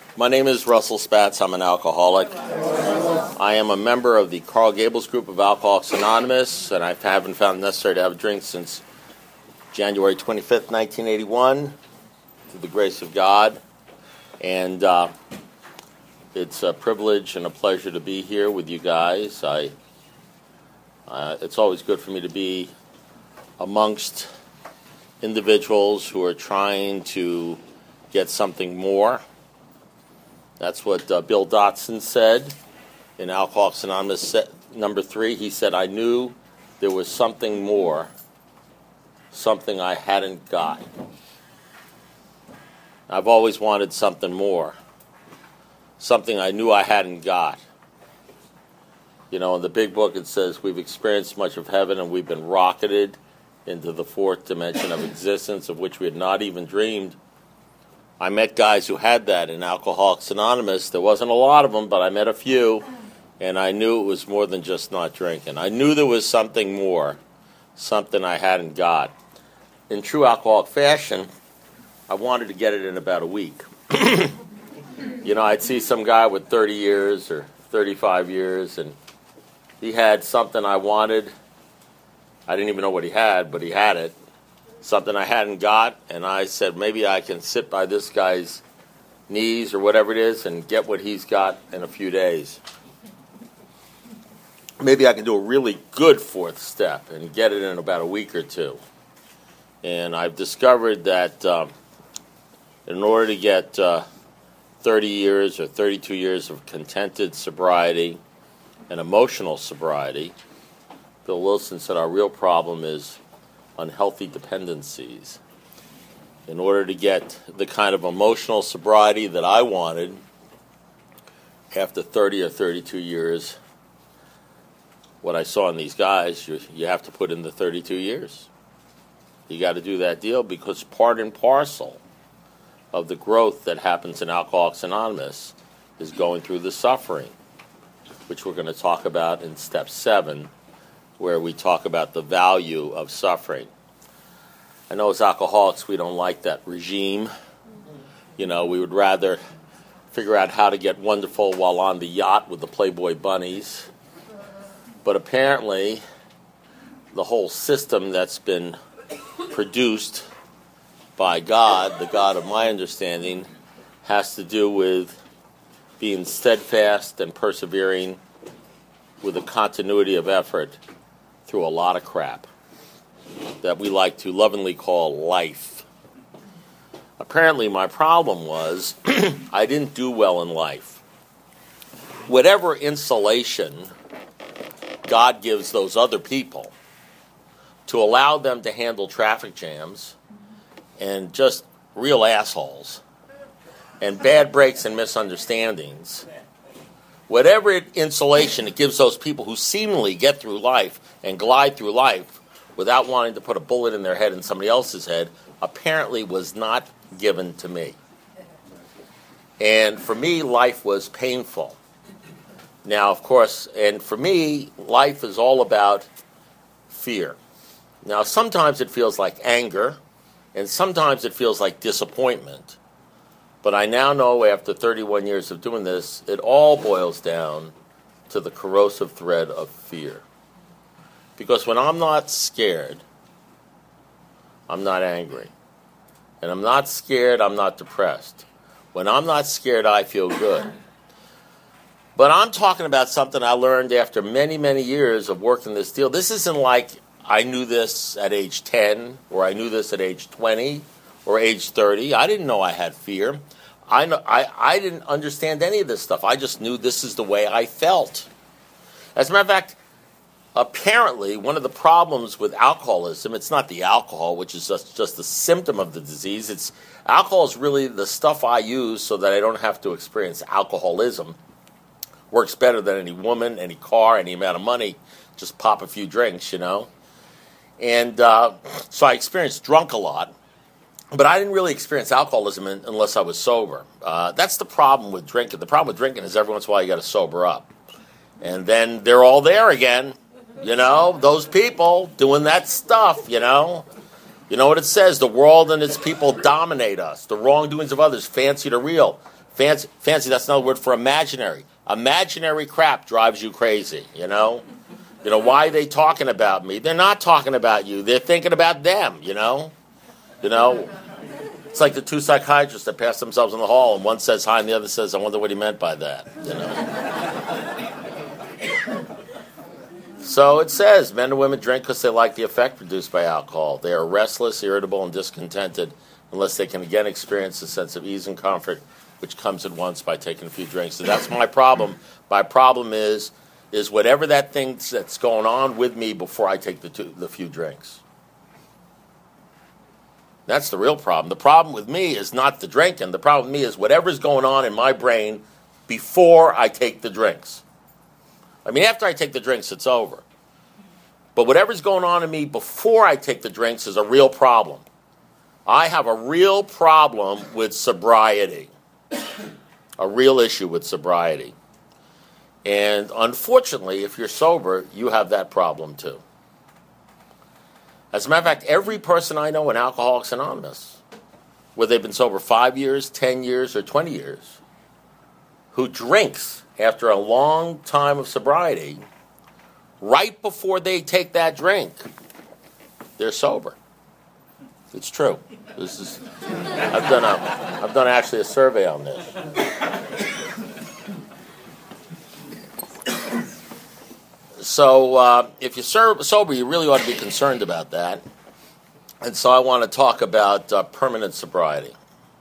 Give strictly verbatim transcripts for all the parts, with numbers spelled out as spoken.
My name is Russell Spatz. I'm an alcoholic. I am a member of the Carl Gables group of Alcoholics Anonymous, and I haven't found it necessary to have a drink since January twenty-fifth, nineteen eighty-one, through the grace of God. And uh, it's a privilege and a pleasure to be here with you guys. I, uh, it's always good for me to be amongst individuals who are trying to get something more. That's what uh, Bill Dotson said in Alcoholics Anonymous set, number three. He said, I knew there was something more, something I hadn't got. I've always wanted something more, something I knew I hadn't got. You know, in the big book it says we've experienced much of heaven and we've been rocketed into the fourth dimension of existence of which we had not even dreamed. I met guys who had that in Alcoholics Anonymous. There wasn't a lot of them, but I met a few, and I knew it was more than just not drinking. I knew there was something more, something I hadn't got. In true alcoholic fashion, I wanted to get it in about a week. You know, I'd see some guy with thirty years or thirty-five years, and he had something I wanted. I didn't even know what he had, but he had it. Something I hadn't got, and I said, maybe I can sit by this guy's knees or whatever it is and get what he's got in a few days. Maybe I can do a really good fourth step and get it in about a week or two. And I've discovered that um, in order to get uh, thirty years or thirty-two years of contented sobriety and emotional sobriety, Bill Wilson said our real problem is unhealthy dependencies. In order to get the kind of emotional sobriety that I wanted after thirty or thirty-two years, what I saw in these guys, you, you have to put in the thirty-two years. You got to do that deal because part and parcel of the growth that happens in Alcoholics Anonymous is going through the suffering, which we're going to talk about in step seven, where we talk about the value of suffering. I know as alcoholics we don't like that regime. You know, we would rather figure out how to get wonderful while on the yacht with the Playboy bunnies. But apparently the whole system that's been produced by God, the God of my understanding, has to do with being steadfast and persevering with a continuity of effort through a lot of crap that we like to lovingly call life. Apparently my problem was I didn't do well in life. Whatever insulation God gives those other people to allow them to handle traffic jams and just real assholes and bad breaks and misunderstandings, whatever insulation it gives those people who seemingly get through life and glide through life without wanting to put a bullet in their head and somebody else's head, apparently was not given to me. And for me, life was painful. Now, of course, and for me, life is all about fear. Now, sometimes it feels like anger, and sometimes it feels like disappointment. But I now know, after thirty-one years of doing this, it all boils down to the corrosive thread of fear. Because when I'm not scared, I'm not angry. And I'm not scared, I'm not depressed. When I'm not scared, I feel good. But I'm talking about something I learned after many, many years of working this deal. This isn't like I knew this at age ten, or I knew this at age twenty, or age thirty. I didn't know I had fear. I, know, I, I didn't understand any of this stuff. I just knew this is the way I felt. As a matter of fact, apparently, one of the problems with alcoholism, it's not the alcohol, which is just, just a symptom of the disease. It's alcohol is really the stuff I use so that I don't have to experience alcoholism. Works better than any woman, any car, any amount of money. Just pop a few drinks, you know. And uh, so I experienced drunk a lot. But I didn't really experience alcoholism in, unless I was sober. Uh, that's the problem with drinking. The problem with drinking is every once in a while you got to sober up. And then they're all there again. You know, those people doing that stuff, you know. You know what it says? The world and its people dominate us. The wrongdoings of others, fancy to real. Fancy, fancy, that's another word for imaginary. Imaginary crap drives you crazy, you know? You know, why are they talking about me? They're not talking about you. They're thinking about them, you know? You know? It's like the two psychiatrists that pass themselves in the hall, and one says hi, and the other says, I wonder what he meant by that, you know? So it says, men and women drink because they like the effect produced by alcohol. They are restless, irritable, and discontented unless they can again experience a sense of ease and comfort, which comes at once by taking a few drinks. So that's my problem. My problem is, is whatever that thing that's going on with me before I take the, two, the few drinks. That's the real problem. The problem with me is not the drinking. The problem with me is whatever's going on in my brain before I take the drinks. I mean, after I take the drinks, it's over. But whatever's going on in me before I take the drinks is a real problem. I have a real problem with sobriety. A real issue with sobriety. And unfortunately, if you're sober, you have that problem too. As a matter of fact, every person I know in Alcoholics Anonymous, whether they've been sober five years, ten years, or twenty years, who drinks after a long time of sobriety, right before they take that drink, they're sober. It's true. This is I've done a I've done actually a survey on this. So uh, if you're sober, you really ought to be concerned about that. And so I want to talk about uh, permanent sobriety.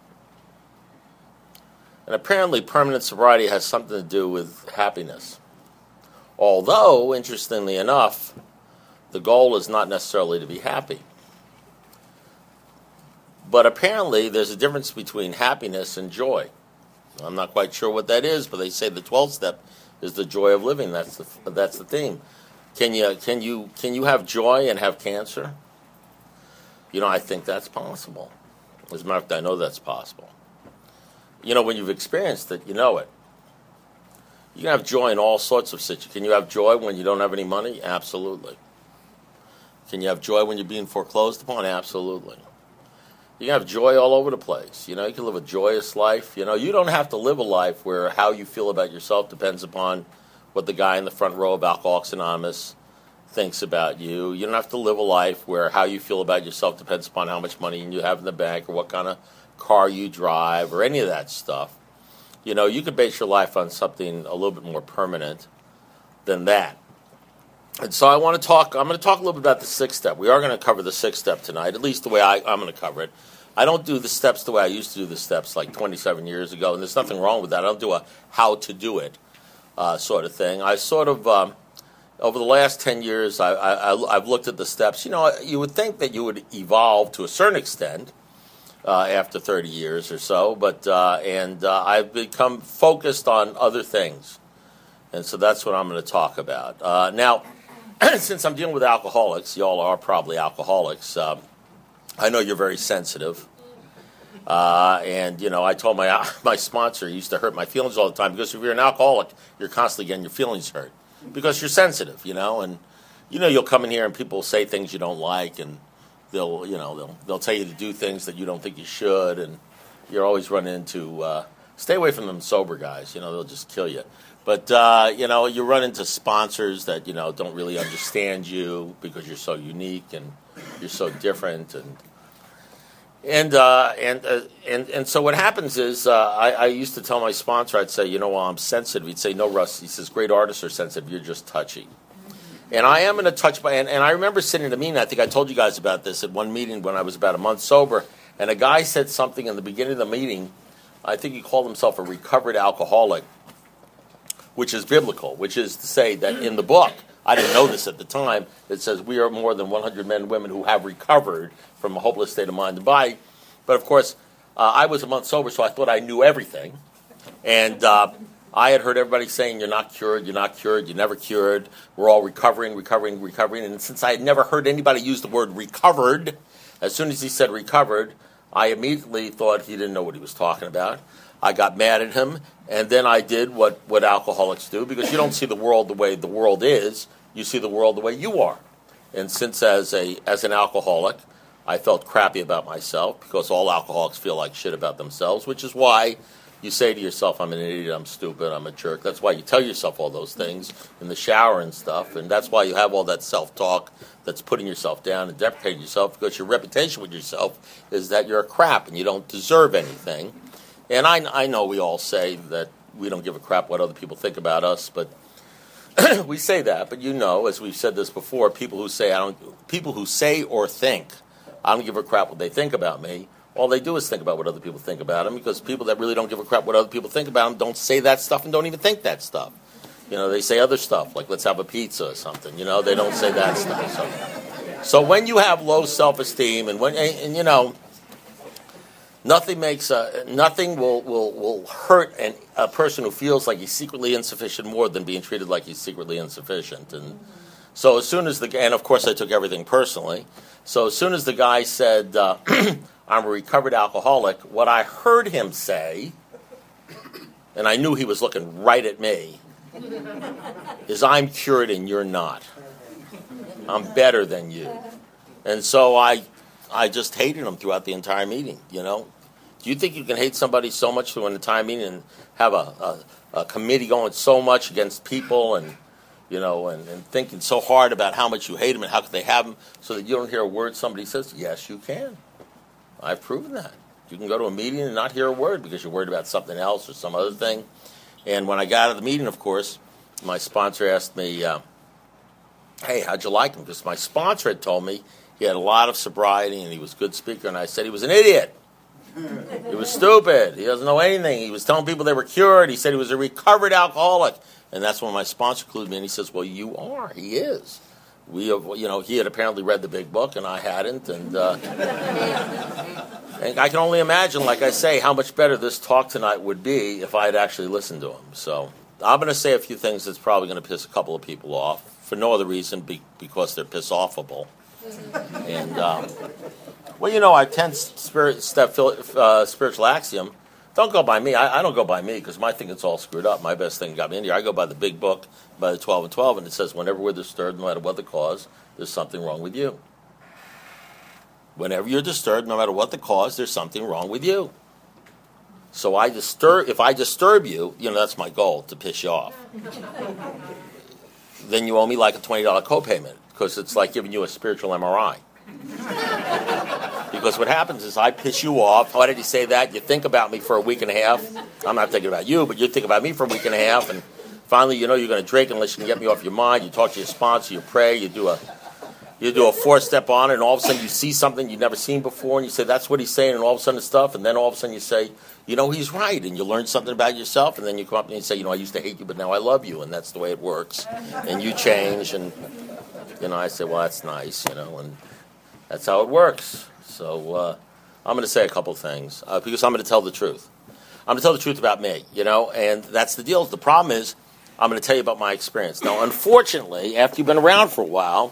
And apparently permanent sobriety has something to do with happiness. Although, interestingly enough, the goal is not necessarily to be happy. But apparently there's a difference between happiness and joy. I'm not quite sure what that is, but they say the twelfth step is the joy of living. That's the that's the theme. Can you can you can you have joy and have cancer? You know, I think that's possible. As a matter of fact, I know that's possible. You know, when you've experienced it, you know it. You can have joy in all sorts of situations. Can you have joy when you don't have any money? Absolutely. Can you have joy when you're being foreclosed upon? Absolutely. You can have joy all over the place. You know, you can live a joyous life. You know, you don't have to live a life where how you feel about yourself depends upon what the guy in the front row of Alcoholics Anonymous thinks about you. You don't have to live a life where how you feel about yourself depends upon how much money you have in the bank or what kind of car you drive or any of that stuff. You know, you could base your life on something a little bit more permanent than that. And so I want to talk, I'm going to talk a little bit about the sixth step. We are going to cover the sixth step tonight, at least the way I, I'm going to cover it. I don't do the steps the way I used to do the steps like twenty-seven years ago, and there's nothing wrong with that. I don't do a how to do it uh, sort of thing. I sort of, um, over the last ten years, I, I, I've looked at the steps. You know, you would think that you would evolve to a certain extent uh, after thirty years or so, but uh, and uh, I've become focused on other things. And so that's what I'm going to talk about. Uh, now, since I'm dealing with alcoholics, y'all are probably alcoholics, um, I know you're very sensitive. Uh, and, you know, I told my my sponsor, he used to hurt my feelings all the time, because if you're an alcoholic, you're constantly getting your feelings hurt. Because you're sensitive, you know, and, you know, you'll come in here and people will say things you don't like, and they'll, you know, they'll they'll tell you to do things that you don't think you should, and you're always running into, uh, stay away from them sober guys, you know, they'll just kill you. But, uh, you know, you run into sponsors that, you know, don't really understand you because you're so unique and you're so different. And and uh, and, uh, and and so what happens is uh, I, I used to tell my sponsor, I'd say, you know, well, I'm sensitive. He'd say, no, Russ. He says, great artists are sensitive. You're just touchy. And I am in a touch by, and, and I remember sitting at a meeting, I think I told you guys about this at one meeting when I was about a month sober, and a guy said something in the beginning of the meeting. I think he called himself a recovered alcoholic, which is biblical, which is to say that in the book, I didn't know this at the time, it says we are more than one hundred men and women who have recovered from a hopeless state of mind and body. But of course, uh, I was a month sober, so I thought I knew everything. And uh, I had heard everybody saying, you're not cured, you're not cured, you're never cured, we're all recovering, recovering, recovering. And since I had never heard anybody use the word recovered, as soon as he said recovered, I immediately thought he didn't know what he was talking about. I got mad at him, and then I did what, what alcoholics do, because you don't see the world the way the world is, you see the world the way you are. And since as a as an alcoholic, I felt crappy about myself, because all alcoholics feel like shit about themselves, which is why you say to yourself, I'm an idiot, I'm stupid, I'm a jerk. That's why you tell yourself all those things in the shower and stuff, and that's why you have all that self-talk that's putting yourself down and deprecating yourself, because your reputation with yourself is that you're a crap and you don't deserve anything. And I, I know we all say that we don't give a crap what other people think about us, but we say that. But you know, as we've said this before, people who say I don't, people who say or think I don't give a crap what they think about me, all they do is think about what other people think about them, because people that really don't give a crap what other people think about them don't say that stuff and don't even think that stuff. You know, they say other stuff, like let's have a pizza or something. You know, they don't say that stuff. So, so when you have low self-esteem, and when, and, and you know, nothing makes a, nothing will, will, will hurt an, a person who feels like he's secretly insufficient more than being treated like he's secretly insufficient. And so as soon as the, and of course I took everything personally, so as soon as the guy said, uh, I'm a recovered alcoholic, what I heard him say, and I knew he was looking right at me, is I'm cured and you're not. I'm better than you. And so I I just hated him throughout the entire meeting, you know. Do you think you can hate somebody so much through an entire meeting and have a, a, a committee going so much against people and, you know, and, and thinking so hard about how much you hate them and how could they have them so that you don't hear a word somebody says? Yes, you can. I've proven that. You can go to a meeting and not hear a word because you're worried about something else or some other thing. And when I got out of the meeting, of course, my sponsor asked me, uh, hey, how'd you like him? Because my sponsor had told me he had a lot of sobriety and he was a good speaker, and I said he was an idiot. He was stupid. He doesn't know anything. He was telling people they were cured. He said he was a recovered alcoholic. And that's when my sponsor clued me in. He says, well, you are. He is. We have, you know, he had apparently read the big book, and I hadn't. And, uh, and I can only imagine, like I say, how much better this talk tonight would be if I had actually listened to him. So I'm going to say a few things that's probably going to piss a couple of people off, for no other reason be, because they're piss-offable. And, um, well, you know, our tenth spirit step uh, spiritual axiom, don't go by me. I, I don't go by me because my thing is all screwed up. My best thing got me in here. I go by the big book, by the twelve and twelve, and it says whenever we're disturbed, no matter what the cause, there's something wrong with you. Whenever you're disturbed, no matter what the cause, there's something wrong with you. So I disturb. If I disturb you, you know, that's my goal, to piss you off. Then you owe me like a twenty dollars copayment, because it's like giving you a spiritual M R I. Because what happens is I piss you off. Why did he say that? You think about me for a week and a half. I'm not thinking about you, but you think about me for a week and a half, and finally you know you're going to drink unless you can get me off your mind. You talk to your sponsor, you pray, you do a you do a four-step on it, and all of a sudden you see something you've never seen before, and you say, that's what he's saying, and all of a sudden stuff, and then all of a sudden you say, you know, he's right, and you learn something about yourself, and then you come up and you say, you know, I used to hate you, but now I love you, and that's the way it works. And you change, and, you know, I say, well, that's nice, you know, and that's how it works. So uh, I'm going to say a couple things, uh, because I'm going to tell the truth. I'm going to tell the truth about me, you know, and that's the deal. The problem is I'm going to tell you about my experience. Now, unfortunately, after you've been around for a while,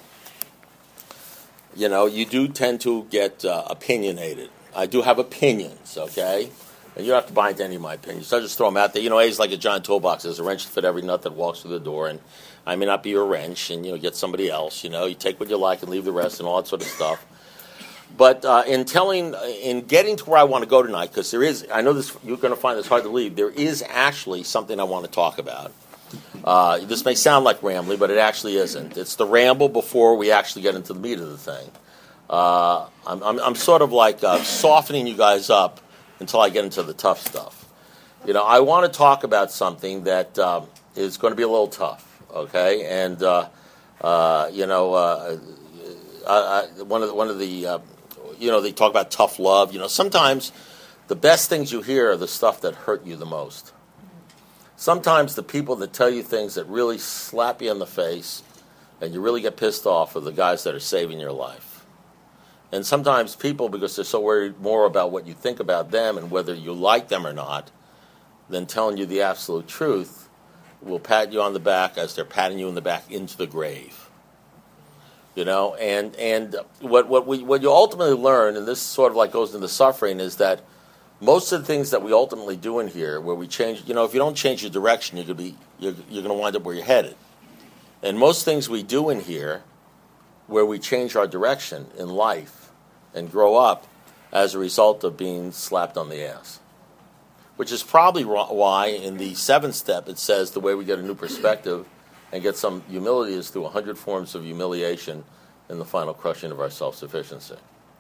you know, you do tend to get uh, opinionated. I do have opinions, okay? And you don't have to buy into any of my opinions. So I just throw them out there. You know, it's like a giant toolbox. There's a wrench to fit every nut that walks through the door, and I may not be your wrench, and, you know, get somebody else, you know. You take what you like and leave the rest and all that sort of stuff. But uh, in telling, in getting to where I want to go tonight, because there is, I know this, you're going to find this hard to believe, there is actually something I want to talk about. Uh, this may sound like rambling, but it actually isn't. It's the ramble before we actually get into the meat of the thing. Uh, I'm, I'm, I'm sort of like uh, softening you guys up until I get into the tough stuff. You know, I want to talk about something that um, is going to be a little tough, okay? And, uh, uh, you know, uh, I, I, one of the, one of the uh, you know, they talk about tough love. You know, sometimes the best things you hear are the stuff that hurt you the most. Sometimes the people that tell you things that really slap you in the face and you really get pissed off are the guys that are saving your life. And sometimes people, because they're so worried more about what you think about them and whether you like them or not, than telling you the absolute truth, will pat you on the back as they're patting you in the back into the grave. You know, and and what what we what you ultimately learn, and this sort of like goes into suffering, is that most of the things that we ultimately do in here, where we change, you know, if you don't change your direction, you're gonna be you're, you're gonna wind up where you're headed. And most things we do in here, where we change our direction in life and grow up, as a result of being slapped on the ass. which is probably why in the seventh step it says the way we get a new perspective and get some humility is through a hundred forms of humiliation and the final crushing of our self-sufficiency.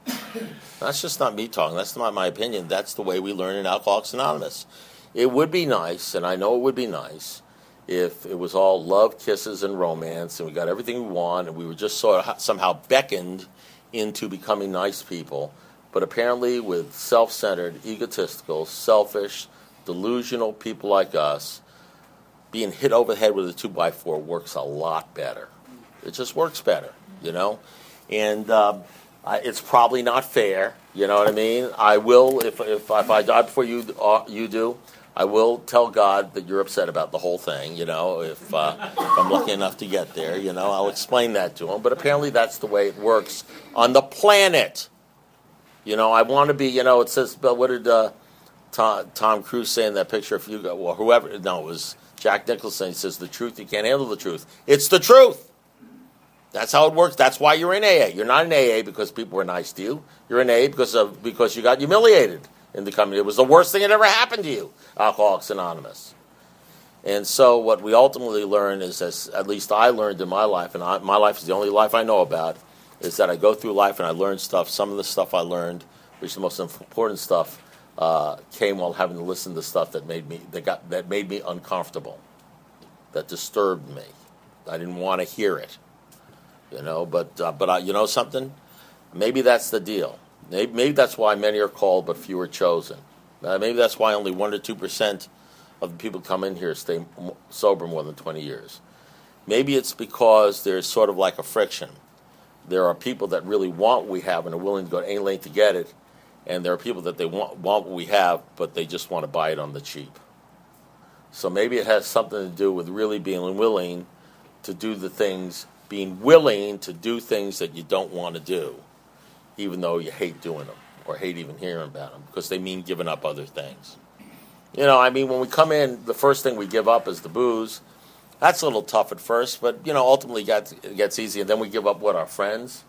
That's just not me talking. That's not my opinion. That's the way we learn in Alcoholics Anonymous. It would be nice, and I know it would be nice, if it was all love, kisses, and romance, and we got everything we want, and we were just sort of somehow beckoned into becoming nice people. But apparently with self-centered, egotistical, selfish, delusional people like us, being hit over the head with a two by four works a lot better. It just works better, you know? And um, I, it's probably not fair, you know what I mean? I will, if if, if I die before you uh, you do, I will tell God that you're upset about the whole thing, you know, if, uh, if I'm lucky enough to get there, you know, I'll explain that to him. But apparently that's the way it works on the planet. You know, I want to be, you know, it says, but what did uh, Tom, Tom Cruise say in that picture? If you go, well, whoever, no, it was Jack Nicholson. He says, the truth, you can't handle the truth. It's the truth. That's how it works. That's why you're in A A. You're not in A A because people were nice to you. You're in A A because of because you got humiliated in the community. It was the worst thing that ever happened to you, Alcoholics Anonymous. And so what we ultimately learn is, as at least I learned in my life, and I, my life is the only life I know about, is that I go through life and I learn stuff. Some of the stuff I learned, which is the most important stuff, uh, came while having to listen to stuff that made me that got that made me uncomfortable, that disturbed me. I didn't want to hear it, you know. But uh, but uh, you know something? Maybe that's the deal. Maybe, maybe that's why many are called but few are chosen. Uh, maybe that's why only one to two percent of the people come in here stay m- sober more than twenty years. Maybe it's because there's sort of like a friction. There are people that really want what we have and are willing to go to any length to get it, and there are people that they want, want what we have, but they just want to buy it on the cheap. So maybe it has something to do with really being willing to do the things, being willing to do things that you don't want to do, even though you hate doing them or hate even hearing about them, because they mean giving up other things. You know, I mean, when we come in, the first thing we give up is the booze. That's a little tough at first, but, you know, ultimately it gets easy. And then we give up, what, our friends?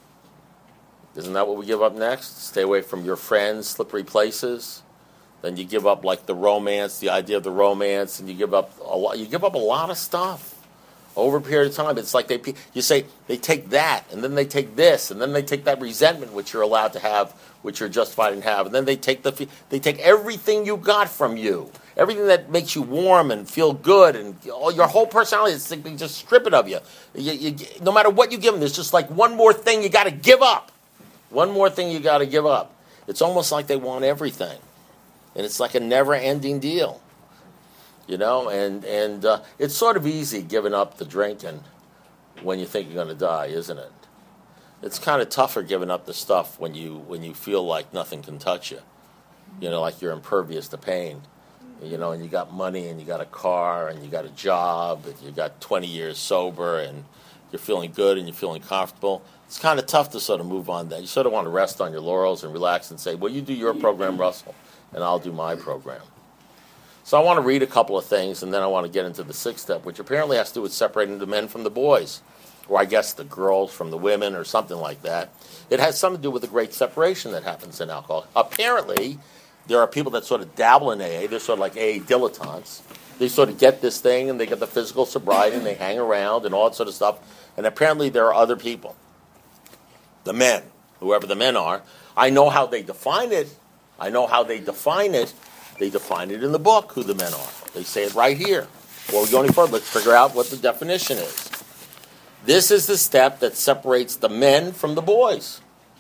Isn't that what we give up next? Stay away from your friends, slippery places. Then you give up, like, the romance, the idea of the romance, and you give up a lot. You give up a lot of stuff over a period of time. It's like they, you say, they take that, and then they take this, and then they take that resentment, which you're allowed to have, which you're justified in have, and then they take the, they take everything you got from you. Everything that makes you warm and feel good, and all your whole personality, it's like they just strip it of you. You, you. No matter what you give them, there's just like one more thing you got to give up. One more thing you got to give up. It's almost like they want everything, and it's like a never-ending deal, you know. And and uh, it's sort of easy giving up the drinking when you think you're going to die, isn't it? It's kind of tougher giving up the stuff when you when you feel like nothing can touch you, you know, like you're impervious to pain. You know, and you got money, and you got a car, and you got a job, and you got twenty years sober, and you're feeling good, and you're feeling comfortable. It's kind of tough to sort of move on that. You sort of want to rest on your laurels and relax and say, well, you do your program, Russell, and I'll do my program. So I want to read a couple of things, and then I want to get into the sixth step, which apparently has to do with separating the men from the boys, or I guess the girls from the women, or something like that. It has something to do with the great separation that happens in alcohol. Apparently, there are people that sort of dabble in A A. They're sort of like A A dilettantes. They sort of get this thing, and they get the physical sobriety, and they hang around, and all that sort of stuff. And apparently there are other people, the men, whoever the men are. I know how they define it. I know how they define it. They define it in the book, who the men are. They say it right here. Before we go any further, let's figure out what the definition is. This is the step that separates the men from the boys.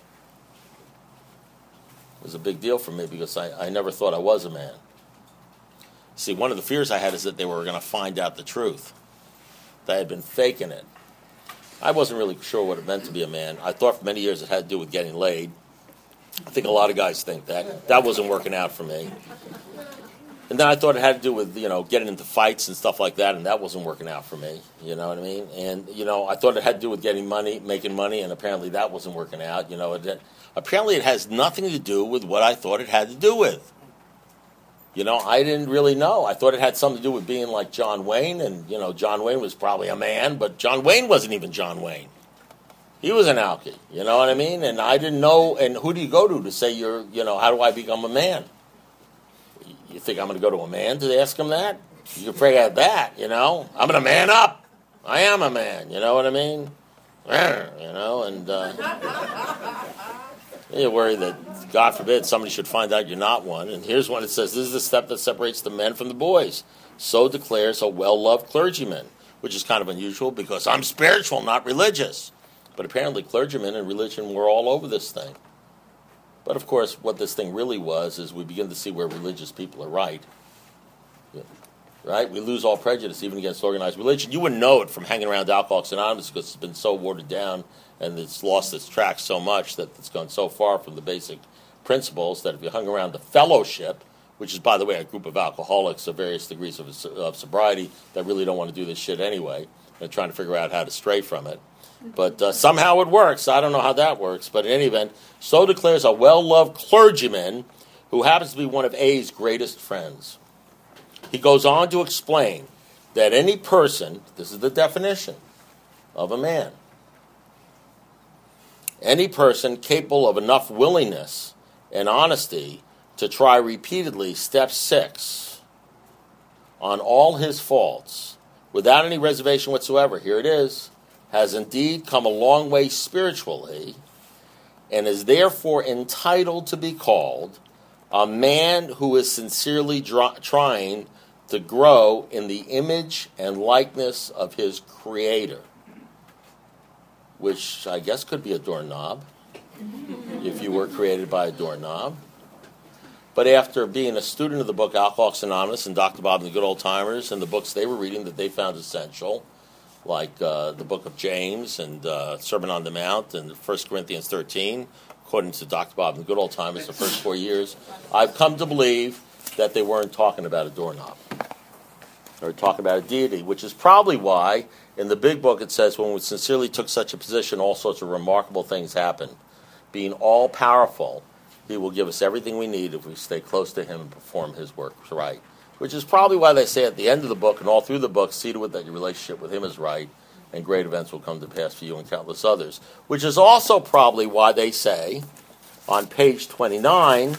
It was a big deal for me because I, I never thought I was a man. See, one of the fears I had is that they were going to find out the truth, that I had been faking it. I wasn't really sure what it meant to be a man. I thought for many years it had to do with getting laid. I think a lot of guys think that. That wasn't working out for me. And then I thought it had to do with, you know, getting into fights and stuff like that, and that wasn't working out for me. You know what I mean? And, you know, I thought it had to do with getting money, making money, and apparently that wasn't working out. You know, it, apparently it has nothing to do with what I thought it had to do with. You know, I didn't really know. I thought it had something to do with being like John Wayne, and, you know, John Wayne was probably a man, but John Wayne wasn't even John Wayne. He was an alkie, you know what I mean? And I didn't know, and who do you go to to say you're, you know, how do I become a man? You think I'm going to go to a man to ask him that? You can forget that, you know. I'm going to man up. I am a man, you know what I mean? You know, and uh, you worry that, God forbid, somebody should find out you're not one. And here's one. It says, this is the step that separates the men from the boys. So declares a well-loved clergyman, which is kind of unusual because I'm spiritual, not religious. But apparently clergymen and religion were all over this thing. But of course, what this thing really was is we begin to see where religious people are right. Yeah. Right? We lose all prejudice even against organized religion. You wouldn't know it from hanging around Alcoholics Anonymous because it's been so watered down and it's lost its track so much that it's gone so far from the basic principles that if you hung around the fellowship, which is, by the way, a group of alcoholics of various degrees of, of sobriety that really don't want to do this shit anyway and trying to figure out how to stray from it. But uh, somehow it works. I don't know how that works. But in any event, so declares a well-loved clergyman who happens to be one of A's greatest friends. He goes on to explain that any person, this is the definition of a man, any person capable of enough willingness and honesty to try repeatedly step six on all his faults without any reservation whatsoever, here it is, has indeed come a long way spiritually and is therefore entitled to be called a man who is sincerely dr- trying to grow in the image and likeness of his Creator, which I guess could be a doorknob, if you were created by a doorknob. But after being a student of the book Alcoholics Anonymous and Doctor Bob and the Good Old Timers and the books they were reading that they found essential, like uh, the book of James and uh, Sermon on the Mount and First Corinthians thirteen, according to Doctor Bob and the Good Old Timers, the first four years, I've come to believe that they weren't talking about a doorknob. They were talking about a deity, which is probably why in the big book it says when we sincerely took such a position, all sorts of remarkable things happened. Being all-powerful, he will give us everything we need if we stay close to him and perform his work right. Which is probably why they say at the end of the book and all through the book, see to it that your relationship with him is right, and great events will come to pass for you and countless others. Which is also probably why they say, on page twenty-nine,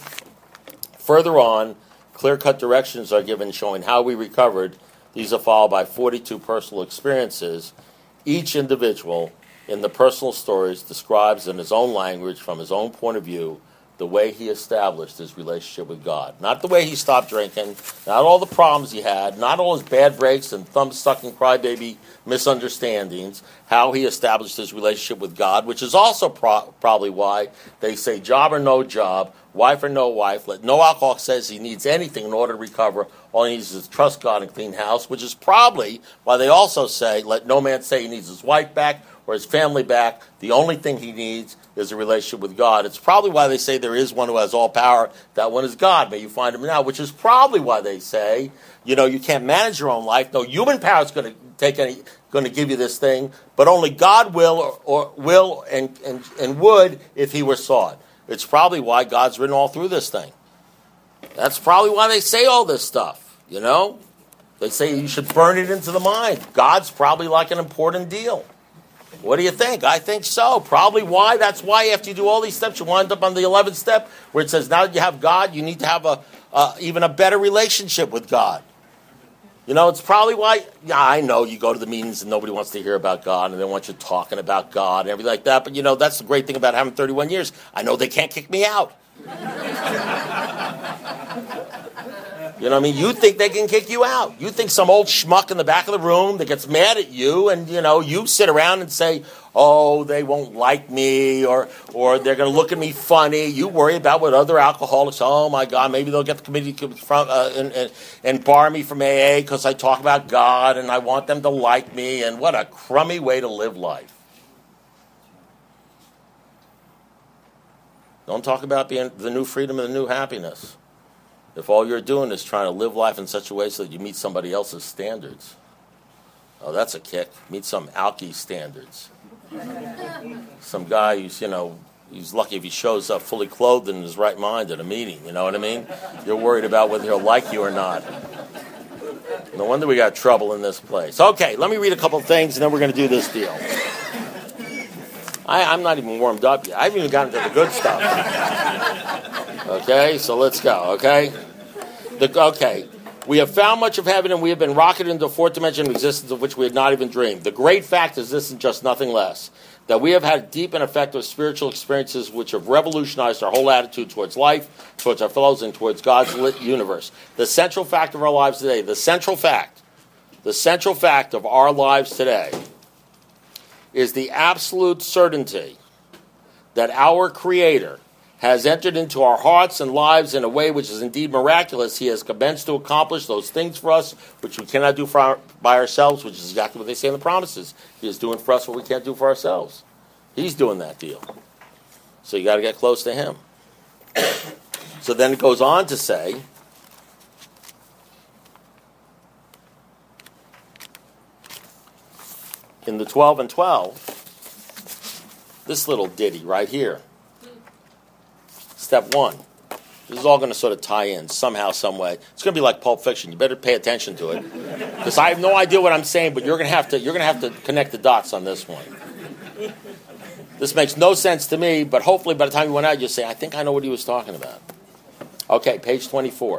further on, clear-cut directions are given showing how we recovered. These are followed by forty-two personal experiences. Each individual, in the personal stories, describes in his own language, from his own point of view, the way he established his relationship with God. Not the way he stopped drinking, not all the problems he had, not all his bad breaks and thumb-sucking crybaby misunderstandings, how he established his relationship with God, which is also pro- probably why they say job or no job, wife or no wife, let no alcoholic says he needs anything in order to recover. All he needs is trust God and clean house, which is probably why they also say let no man say he needs his wife back or his family back. The only thing he needs is a relationship with God. It's probably why they say there is one who has all power. That one is God. May you find him now, which is probably why they say, you know, you can't manage your own life. No human power is going to take any, going to give you this thing, but only God will or, or will and, and, and would if he were sought. It's probably why God's written all through this thing. That's probably why they say all this stuff, you know? They say you should burn it into the mind. God's probably like an important deal. What do you think? I think so. Probably why. That's why after you do all these steps, you wind up on the eleventh step where it says now that you have God, you need to have a uh, even a better relationship with God. You know, it's probably why, yeah, I know you go to the meetings and nobody wants to hear about God and they want you talking about God and everything like that. But, you know, that's the great thing about having thirty-one years. I know they can't kick me out. You know what I mean? You think they can kick you out. You think some old schmuck in the back of the room that gets mad at you and, you know, you sit around and say, oh, they won't like me or or they're going to look at me funny. You worry about what other alcoholics, oh, my God, maybe they'll get the committee from, uh, and, and, and bar me from A A because I talk about God and I want them to like me. And what a crummy way to live life. Don't talk about being the new freedom and the new happiness. If all you're doing is trying to live life in such a way so that you meet somebody else's standards. Oh, that's a kick. Meet some alky standards. Some guy who's, you know, he's lucky if he shows up fully clothed in his right mind at a meeting, you know what I mean? You're worried about whether he'll like you or not. No wonder we got trouble in this place. Okay, let me read a couple of things and then we're going to do this deal. I, I'm not even warmed up yet. I haven't even gotten to the good stuff. Okay, so let's go, okay? The, okay. We have found much of heaven, and we have been rocketed into a fourth dimension of existence of which we had not even dreamed. The great fact is this and just nothing less, that we have had deep and effective spiritual experiences which have revolutionized our whole attitude towards life, towards our fellows, and towards God's lit universe. The central fact of our lives today, the central fact, the central fact of our lives today is the absolute certainty that our Creator has entered into our hearts and lives in a way which is indeed miraculous. He has commenced to accomplish those things for us which we cannot do for our, by ourselves, which is exactly what they say in the promises. He is doing for us what we can't do for ourselves. He's doing that deal. So you got to get close to Him. So then it goes on to say, in the twelve and twelve, this little ditty right here. Step one. This is all going to sort of tie in somehow, some way. It's going to be like Pulp Fiction. You better pay attention to it, because I have no idea what I'm saying. But you're going to have to you're going to have to connect the dots on this one. This makes no sense to me, but hopefully by the time you went out, you'll say, "I think I know what he was talking about." Okay, page twenty-four.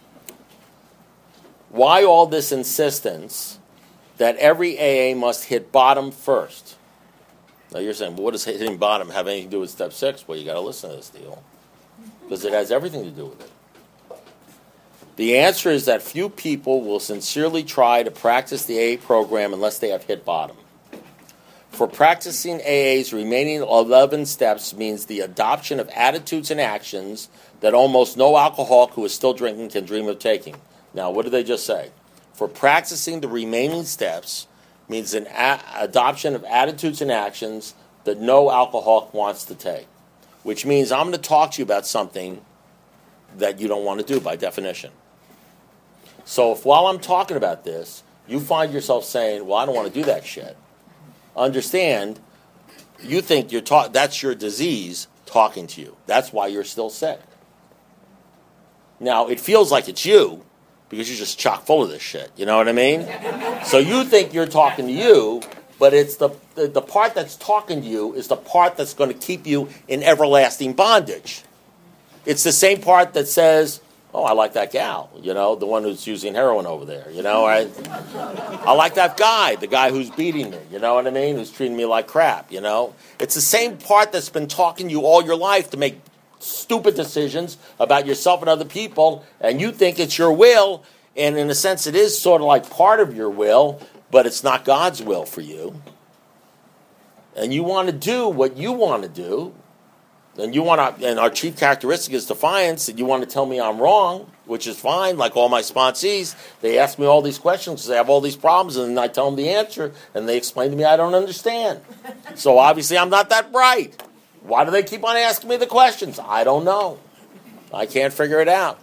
Why all this insistence that every A A must hit bottom first? Now you're saying, well, what does hitting bottom have anything to do with step six? Well, you got to listen to this deal, because it has everything to do with it. The answer is that few people will sincerely try to practice the A A program unless they have hit bottom. For practicing A A's remaining eleven steps means the adoption of attitudes and actions that almost no alcoholic who is still drinking can dream of taking. Now, what did they just say? For practicing the remaining steps means an a- adoption of attitudes and actions that no alcoholic wants to take. Which means I'm going to talk to you about something that you don't want to do by definition. So if while I'm talking about this, you find yourself saying, well, I don't want to do that shit. Understand, you think you're ta- that's your disease talking to you. That's why you're still sick. Now, it feels like it's you, because you're just chock full of this shit. You know what I mean? So you think you're talking to you, but it's the, the the part that's talking to you is the part that's going to keep you in everlasting bondage. It's the same part that says, oh, I like that gal, you know, the one who's using heroin over there, you know. I, I like that guy, the guy who's beating me, you know what I mean, who's treating me like crap, you know. It's the same part that's been talking to you all your life to make stupid decisions about yourself and other people, and you think it's your will, and in a sense it is sort of like part of your will, but it's not God's will for you. And you want to do what you want to do, and you want to, and our chief characteristic is defiance, and you want to tell me I'm wrong, which is fine, like all my sponsees. They ask me all these questions because they have all these problems, and then I tell them the answer, and they explain to me I don't understand. So obviously I'm not that bright. Why do they keep on asking me the questions? I don't know. I can't figure it out.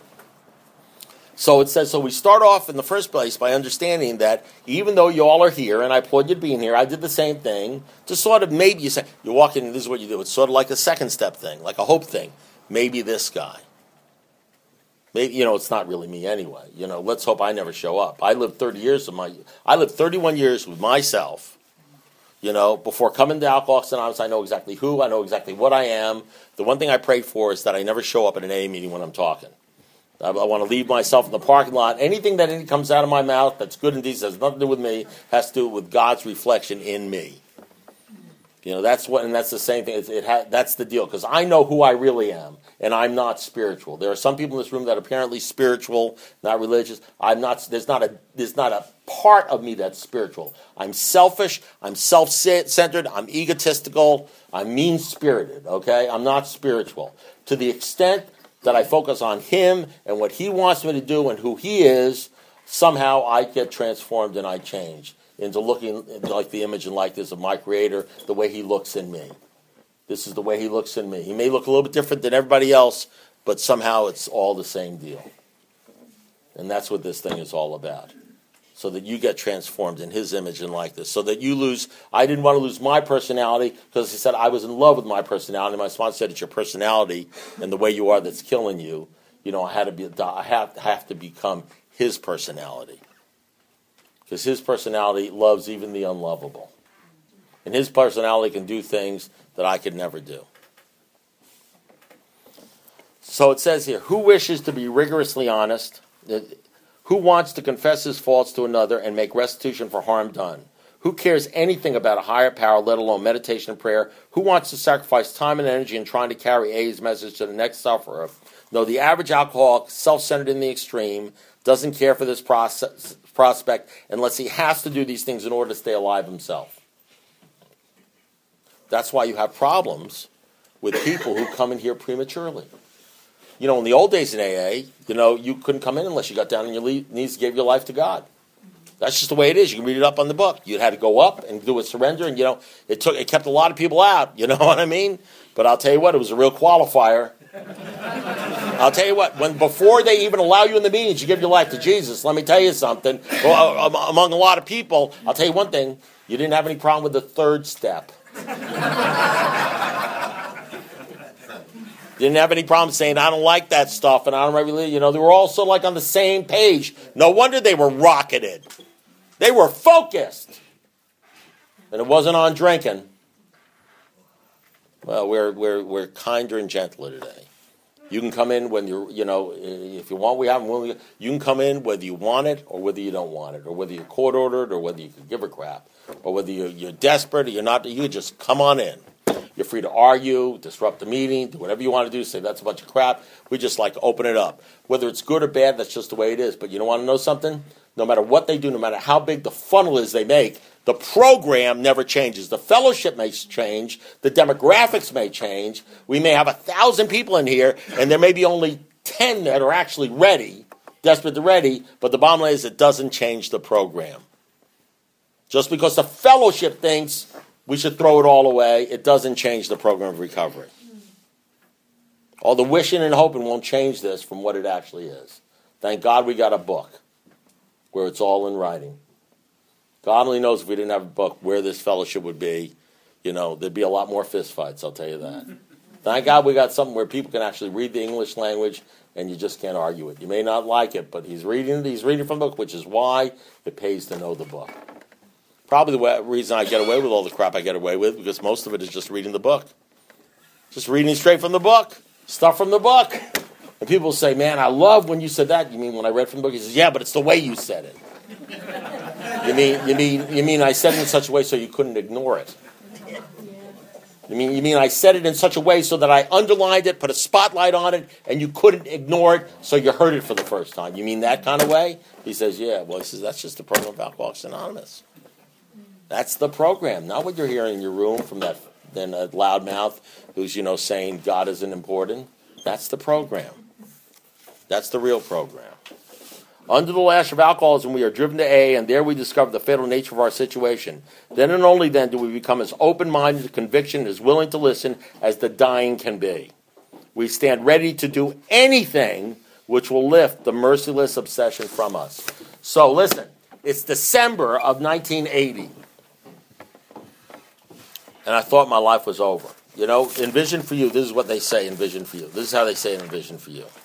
So it says, so we start off in the first place by understanding that even though you all are here, and I applaud you being here, I did the same thing to sort of maybe you say, you walk in and this is what you do. It's sort of like a second step thing, like a hope thing. Maybe this guy. Maybe, you know, it's not really me anyway. You know, let's hope I never show up. I lived thirty years of my, I lived thirty-one years with myself. You know, before coming to Alcoholics Anonymous, I know exactly who, I know exactly what I am. The one thing I pray for is that I never show up at an A A meeting when I'm talking. I, I want to leave myself in the parking lot. Anything that comes out of my mouth that's good and decent, has nothing to do with me, has to do with God's reflection in me. You know, that's what, and that's the same thing. It, it ha, that's the deal, because I know who I really am, and I'm not spiritual. There are some people in this room that are apparently spiritual, not religious. I'm not. There's not a. There's not a part of me that's spiritual. I'm selfish. I'm self-centered. I'm egotistical. I'm mean-spirited. Okay, I'm not spiritual to the extent that I focus on Him and what He wants me to do and who He is. Somehow I get transformed and I change into looking like the image and likeness of my Creator, the way He looks in me. This is the way He looks in me. He may look a little bit different than everybody else, but somehow it's all the same deal. And that's what this thing is all about. So that you get transformed in His image and likeness. So that you lose, I didn't want to lose my personality, because He said I was in love with my personality. My sponsor said it's your personality and the way you are that's killing you. You know, I had to be, I have, have to become His personality. Because His personality loves even the unlovable. And His personality can do things that I could never do. So it says here, who wishes to be rigorously honest? Who wants to confess his faults to another and make restitution for harm done? Who cares anything about a higher power, let alone meditation and prayer? Who wants to sacrifice time and energy in trying to carry A's message to the next sufferer? No, the average alcoholic, self-centered in the extreme, doesn't care for this process, prospect unless he has to do these things in order to stay alive himself. That's why you have problems with people who come in here prematurely. You know, in the old days in A A, you know, you couldn't come in unless you got down on your knees and gave your life to God. That's just the way it is. You can read it up on the book. You had to go up and do a surrender, and, you know, it took it kept a lot of people out. You know what I mean? But I'll tell you what, it was a real qualifier. I'll tell you what, when before they even allow you in the meetings, you give your life to Jesus. Let me tell you something. Well, among a lot of people, I'll tell you one thing, you didn't have any problem with the third step. Didn't have any problem saying, I don't like that stuff, and I don't really, you know, they were all so like on the same page. No wonder they were rocketed. They were focused. And it wasn't on drinking. Well, we're we're we're kinder and gentler today. You can come in when you're, you know, if you want, we have them. You can come in whether you want it or whether you don't want it, or whether you're court ordered or whether you could give a crap, or whether you're, you're desperate or you're not. You just come on in. You're free to argue, disrupt the meeting, do whatever you want to do, say that's a bunch of crap. We just like to open it up. Whether it's good or bad, that's just the way it is. But you don't want to know something? No matter what they do, no matter how big the funnel is they make, the program never changes. The fellowship may change. The demographics may change. We may have a thousand people in here, and there may be only ten that are actually ready, desperate to ready, but the bottom line is it doesn't change the program. Just because the fellowship thinks we should throw it all away, it doesn't change the program of recovery. All the wishing and hoping won't change this from what it actually is. Thank God we got a book where it's all in writing. God only knows if we didn't have a book where this fellowship would be. You know, there'd be a lot more fistfights, I'll tell you that. Thank God we got something where people can actually read the English language and you just can't argue it. You may not like it, but he's reading it, he's reading from the book, which is why it pays to know the book. Probably the way, reason I get away with all the crap I get away with, because most of it is just reading the book. Just reading straight from the book. Stuff from the book. And people say, man, I love when you said that. You mean when I read from the book? He says, yeah, but it's the way you said it. You mean you mean you mean I said it in such a way so you couldn't ignore it. You mean you mean I said it in such a way so that I underlined it, put a spotlight on it, and you couldn't ignore it, so you heard it for the first time. You mean that kind of way? He says, yeah. Well, he says, that's just the program of Alcoholics Anonymous. That's the program, not what you're hearing in your room from that then a loudmouth who's, you know, saying God isn't important. That's the program. That's the real program. Under the lash of alcoholism, we are driven to A A, and there we discover the fatal nature of our situation. Then and only then do we become as open-minded to conviction, as willing to listen as the dying can be. We stand ready to do anything which will lift the merciless obsession from us. So listen, it's December of nineteen eighty. And I thought my life was over. You know, in Vision for You, this is what they say in Vision for You. This is how they say it in Vision for You.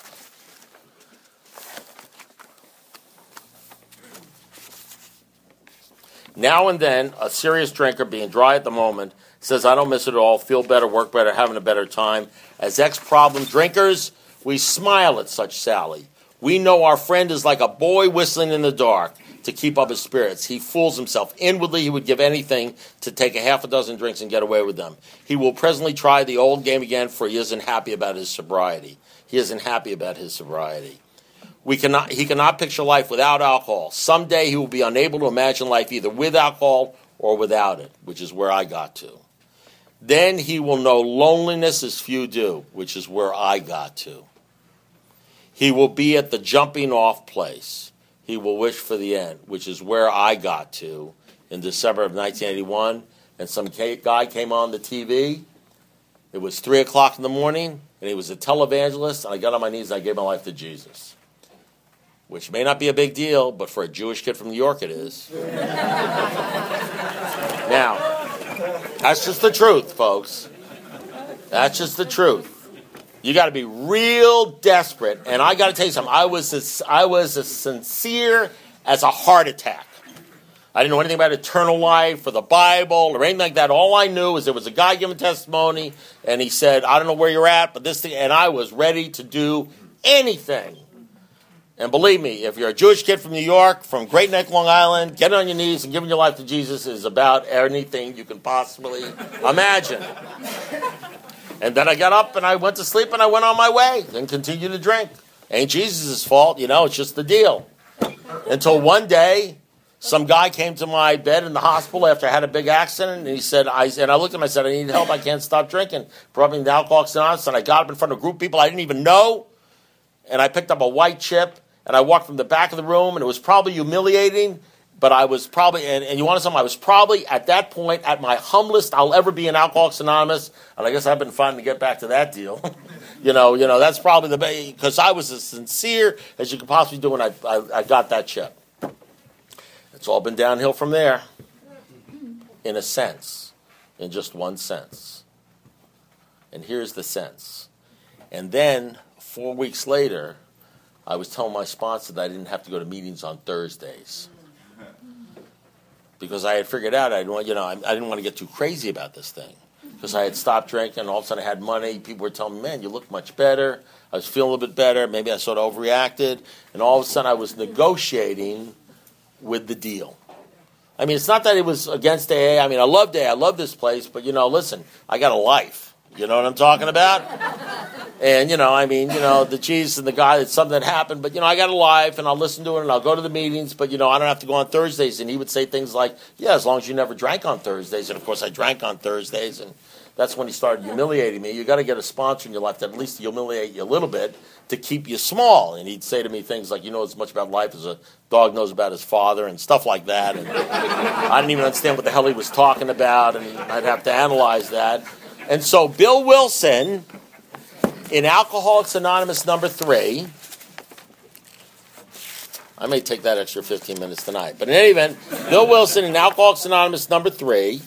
Now and then, a serious drinker, being dry at the moment, says, I don't miss it at all, feel better, work better, having a better time. As ex-problem drinkers, we smile at such sally. We know our friend is like a boy whistling in the dark to keep up his spirits. He fools himself. Inwardly, he would give anything to take a half a dozen drinks and get away with them. He will presently try the old game again, for he isn't happy about his sobriety. He isn't happy about his sobriety. We cannot. He cannot picture life without alcohol. Someday he will be unable to imagine life either with alcohol or without it, which is where I got to. Then he will know loneliness as few do, which is where I got to. He will be at the jumping off place. He will wish for the end, which is where I got to in December of nineteen eighty-one. And some guy came on the T V. It was three o'clock in the morning, and he was a televangelist, and I got on my knees and I gave my life to Jesus. Which may not be a big deal, but for a Jewish kid from New York it is. Now, that's just the truth, folks. That's just the truth. You got to be real desperate, and I got to tell you something. I was as, I was as sincere as a heart attack. I didn't know anything about eternal life or the Bible or anything like that. All I knew is there was a guy giving testimony, and he said, I don't know where you're at, but this thing, and I was ready to do anything. And believe me, if you're a Jewish kid from New York, from Great Neck, Long Island, getting on your knees and giving your life to Jesus is about anything you can possibly imagine. And then I got up and I went to sleep and I went on my way and continued to drink. Ain't Jesus' fault, you know, it's just the deal. Until one day, some guy came to my bed in the hospital after I had a big accident, and he said, I, and I looked at him, I said, I need help, I can't stop drinking. Brought me to Alcoholics Anonymous, and I got up in front of a group of people I didn't even know, and I picked up a white chip, and I walked from the back of the room, and it was probably humiliating, but I was probably, and, and you want to know something, I was probably at that point at my humblest I'll ever be in Alcoholics Anonymous, and I guess I've been fighting to get back to that deal. you know, you know, that's probably the best, because I was as sincere as you could possibly do when I, I, I got that chip. It's all been downhill from there, in a sense, in just one sense. And here's the sense. And then, four weeks later, I was telling my sponsor that I didn't have to go to meetings on Thursdays. Because I had figured out, I didn't want, you know, I, I didn't want to get too crazy about this thing. Because I had stopped drinking, and all of a sudden I had money. People were telling me, man, you look much better. I was feeling a little bit better. Maybe I sort of overreacted. And all of a sudden I was negotiating with the deal. I mean, it's not that it was against A A. I mean, I loved A A. I love this place. But, you know, listen, I got a life. You know what I'm talking about? And, you know, I mean, you know, the Jesus and the guy, it's something that happened. But, you know, I got a life, and I'll listen to it, and I'll go to the meetings. But, you know, I don't have to go on Thursdays. And he would say things like, yeah, as long as you never drank on Thursdays. And, of course, I drank on Thursdays. And that's when he started humiliating me. You got to get a sponsor in your life that at least humiliate you a little bit to keep you small. And he'd say to me things like, you know as much about life as a dog knows about his father, and stuff like that. And I didn't even understand what the hell he was talking about, and I'd have to analyze that. And so Bill Wilson, in Alcoholics Anonymous number three, I may take that extra fifteen minutes tonight. But in any event, Bill Wilson in Alcoholics Anonymous number three,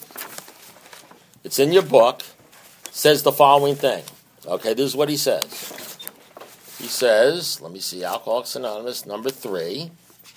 it's in your book, says the following thing. Okay, this is what he says. He says, let me see, Alcoholics Anonymous number three.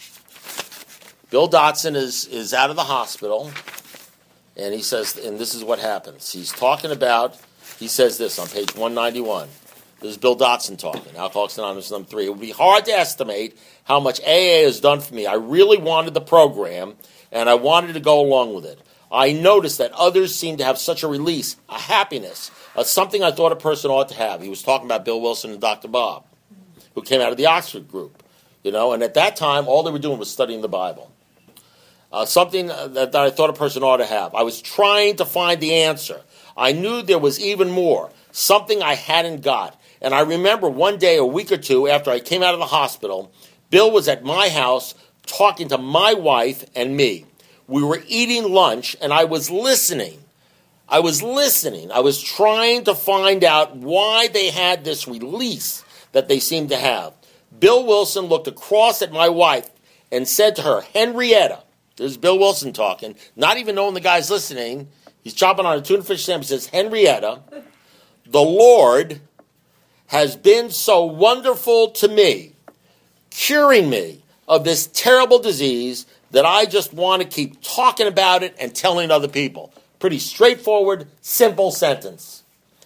Bill Dotson is, is out of the hospital, and he says, and this is what happens. He's talking about, he says this on page one ninety-one. This is Bill Dotson talking, Alcoholics Anonymous number three. It would be hard to estimate how much A A has done for me. I really wanted the program, and I wanted to go along with it. I noticed that others seem to have such a release, a happiness, a something I thought a person ought to have. He was talking about Bill Wilson and Doctor Bob, who came out of the Oxford group, you know, and at that time, all they were doing was studying the Bible. Uh, something that, that I thought a person ought to have. I was trying to find the answer. I knew there was even more, something I hadn't got. And I remember one day, a week or two after I came out of the hospital, Bill was at my house talking to my wife and me. We were eating lunch, and I was listening. I was listening. I was trying to find out why they had this release that they seemed to have. Bill Wilson looked across at my wife and said to her, Henrietta, this is Bill Wilson talking, not even knowing the guy's listening, he's chopping on a tuna fish sandwich, he says, Henrietta, the Lord has been so wonderful to me, curing me of this terrible disease that I just want to keep talking about it and telling other people. Pretty straightforward, simple sentence.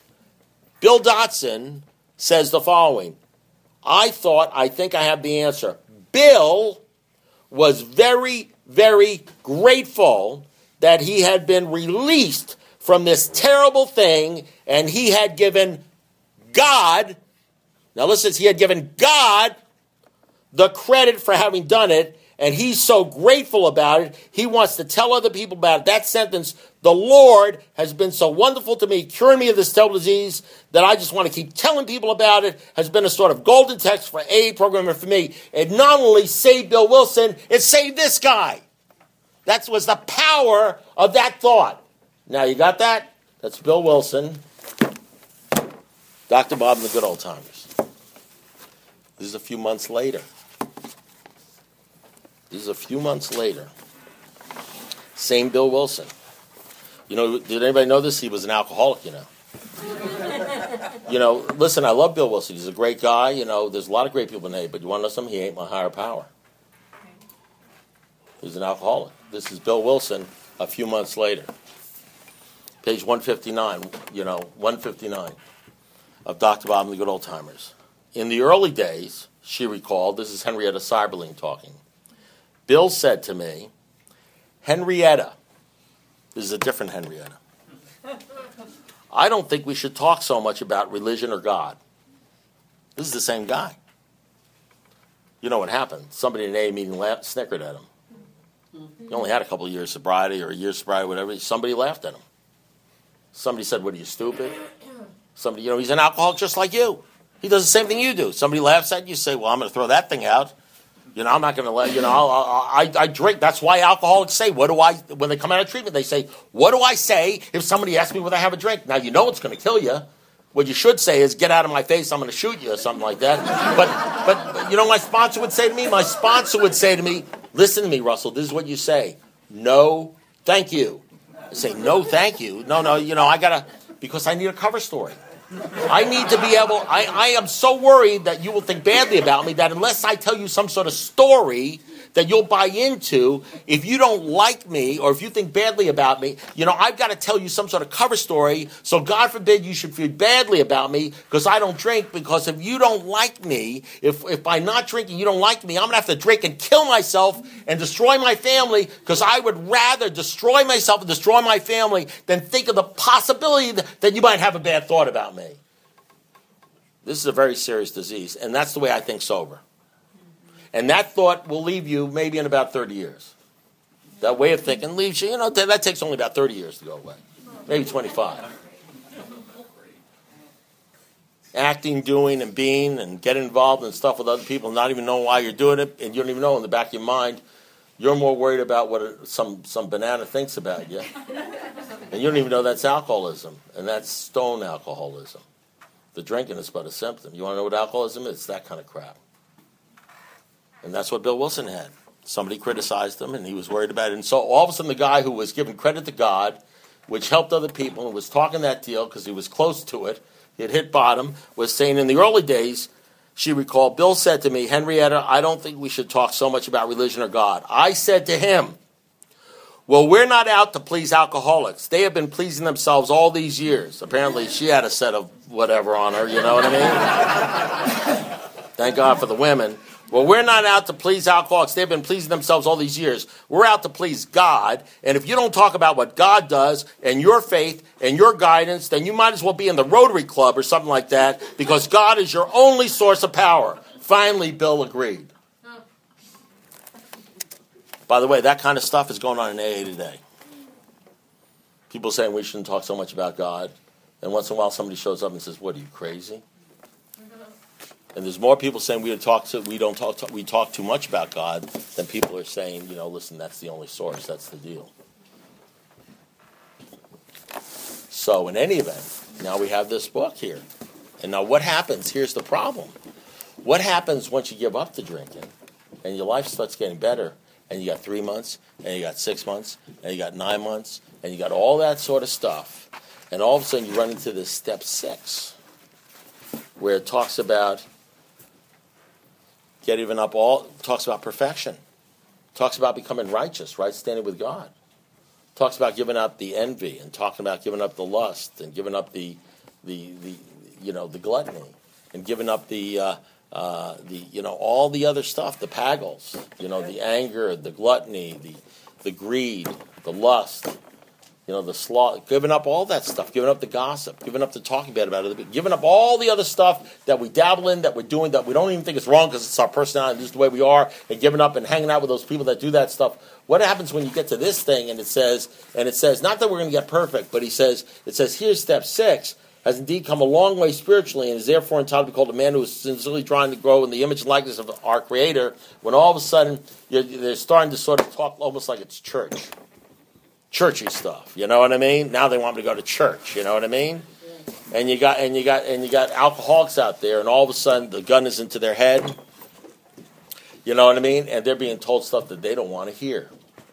Bill Dotson says the following. I thought, I think I have the answer. Bill was very, very grateful that he had been released from this terrible thing, and he had given God, now listen, he had given God the credit for having done it, and he's so grateful about it, he wants to tell other people about it. That sentence, the Lord has been so wonderful to me, curing me of this terrible disease, that I just want to keep telling people about it, has been a sort of golden text for A A programmer for me. It not only saved Bill Wilson, it saved this guy. That was the power of that thought. Now, you got that? That's Bill Wilson, Doctor Bob, and the Good Old Timers. This is a few months later. This is a few months later. Same Bill Wilson. You know, did anybody know this? He was an alcoholic, you know. You know, listen, I love Bill Wilson. He's a great guy. You know, there's a lot of great people in A A, but you want to know something? He ain't my higher power. He's an alcoholic. This is Bill Wilson a few months later. Page one fifty-nine, you know, one fifty-nine of Doctor Bob and the Good Old Timers. In the early days, she recalled, this is Henrietta Seiberling talking, Bill said to me, Henrietta, this is a different Henrietta, I don't think we should talk so much about religion or God. This is the same guy. You know what happened? Somebody in an A A meeting laughed, snickered at him. He only had a couple of years sobriety or a year's sobriety, whatever. Somebody laughed at him. Somebody said, what are you, stupid? Somebody, you know, he's an alcoholic just like you. He does the same thing you do. Somebody laughs at you, you say, well, I'm going to throw that thing out. You know, I'm not going to let, you know, I'll, I'll, I, I drink. That's why alcoholics say, what do I, when they come out of treatment, they say, what do I say if somebody asks me whether I have a drink? Now, you know it's going to kill you. What you should say is, get out of my face, I'm going to shoot you or something like that. But, but, but, you know, my sponsor would say to me, my sponsor would say to me, listen to me, Russell, this is what you say. No, thank you. I say, no, thank you. No, no, you know, I got to, because I need a cover story. I need to be able, I, I am so worried that you will think badly about me that unless I tell you some sort of story that you'll buy into, if you don't like me or if you think badly about me, you know, I've got to tell you some sort of cover story, so God forbid you should feel badly about me because I don't drink, because if you don't like me, if, if by not drinking you don't like me, I'm going to have to drink and kill myself and destroy my family, because I would rather destroy myself and destroy my family than think of the possibility that, that you might have a bad thought about me. This is a very serious disease, and that's the way I think sober. And that thought will leave you maybe in about thirty years. That way of thinking leaves you, you know, that, that takes only about thirty years to go away. Maybe twenty-five. Acting, doing, and being, and getting involved in stuff with other people, not even knowing why you're doing it, and you don't even know in the back of your mind, you're more worried about what a, some, some banana thinks about you. And you don't even know that's alcoholism, and that's stone alcoholism. The drinking is but a symptom. You want to know what alcoholism is? It's that kind of crap. And that's what Bill Wilson had. Somebody criticized him, and he was worried about it. And so all of a sudden the guy who was giving credit to God, which helped other people, and was talking that deal because he was close to it, he had hit bottom, was saying in the early days, she recalled, Bill said to me, Henrietta, I don't think we should talk so much about religion or God. I said to him, well, we're not out to please alcoholics. They have been pleasing themselves all these years. Apparently she had a set of whatever on her, you know what I mean? Thank God for the women. Well, we're not out to please alcoholics. They've been pleasing themselves all these years. We're out to please God. And if you don't talk about what God does and your faith and your guidance, then you might as well be in the Rotary Club or something like that, because God is your only source of power. Finally, Bill agreed. By the way, that kind of stuff is going on in A A today. People saying we shouldn't talk so much about God. And once in a while somebody shows up and says, what, are you crazy? And there's more people saying we talk to, we don't talk to, we talk too much about God than people are saying, you know, listen, that's the only source, that's the deal. So in any event, now we have this book here. And now what happens? Here's the problem. What happens once you give up the drinking and your life starts getting better, and you got three months, and you got six months, and you got nine months, and you got all that sort of stuff, and all of a sudden you run into this step six, where it talks about Get even up all, talks about perfection. Talks about becoming righteous, right standing with God. Talks about giving up the envy and talking about giving up the lust and giving up the, the, the you know, the gluttony and giving up the, uh, uh, the, you know, all the other stuff, the pagels, you know, the anger, the gluttony, the, the greed, the lust. You know, the sloth, giving up all that stuff, giving up the gossip, giving up the talking bad about it, giving up all the other stuff that we dabble in, that we're doing, that we don't even think is wrong because it's our personality, this is the way we are, and giving up and hanging out with those people that do that stuff. What happens when you get to this thing and it says, and it says, not that we're going to get perfect, but he says, it says, here's step six, has indeed come a long way spiritually and is therefore entitled to be called a man who is sincerely trying to grow in the image and likeness of our Creator, when all of a sudden you're, they're starting to sort of talk almost like it's church. Churchy stuff, you know what I mean? Now they want me to go to church, you know what I mean? And you got and you got and you got alcoholics out there, and all of a sudden the gun is into their head, you know what I mean? And they're being told stuff that they don't want to hear,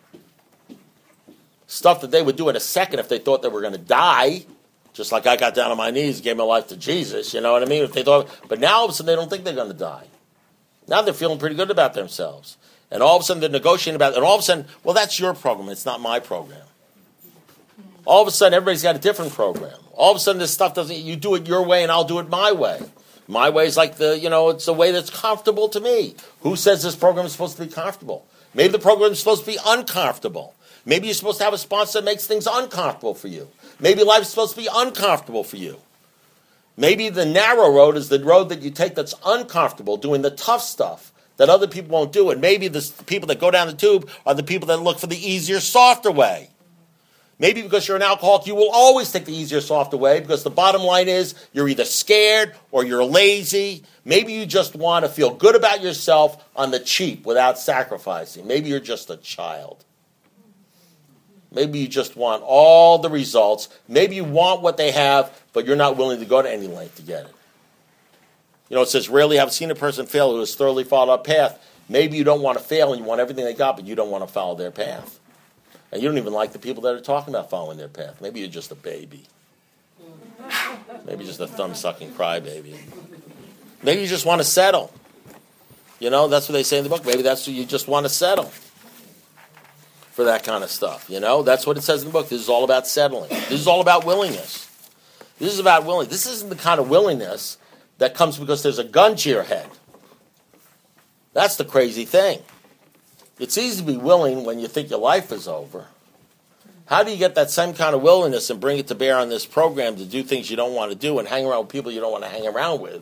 stuff that they would do in a second if they thought they were going to die. Just like I got down on my knees, gave my life to Jesus, you know what I mean? If they thought, but now all of a sudden they don't think they're going to die. Now they're feeling pretty good about themselves. And all of a sudden they're negotiating about it. And all of a sudden, well, that's your program. It's not my program. All of a sudden, everybody's got a different program. All of a sudden, this stuff doesn't, you do it your way and I'll do it my way. My way is like the, you know, it's the way that's comfortable to me. Who says this program is supposed to be comfortable? Maybe the program is supposed to be uncomfortable. Maybe you're supposed to have a sponsor that makes things uncomfortable for you. Maybe life's supposed to be uncomfortable for you. Maybe the narrow road is the road that you take that's uncomfortable, doing the tough stuff that other people won't do. And maybe the people that go down the tube are the people that look for the easier, softer way. Maybe because you're an alcoholic, you will always take the easier, softer way, because the bottom line is you're either scared or you're lazy. Maybe you just want to feel good about yourself on the cheap without sacrificing. Maybe you're just a child. Maybe you just want all the results. Maybe you want what they have, but you're not willing to go to any length to get it. You know, it says, rarely have I seen a person fail who has thoroughly followed a path. Maybe you don't want to fail and you want everything they got, but you don't want to follow their path. And you don't even like the people that are talking about following their path. Maybe you're just a baby. Maybe just a thumb-sucking crybaby. Maybe you just want to settle. You know, that's what they say in the book. Maybe that's what you just want to settle for that kind of stuff. You know, that's what it says in the book. This is all about settling. This is all about willingness. This is about willing. This isn't the kind of willingness that comes because there's a gun to your head. That's the crazy thing. It's easy to be willing when you think your life is over. How do you get that same kind of willingness and bring it to bear on this program to do things you don't want to do and hang around with people you don't want to hang around with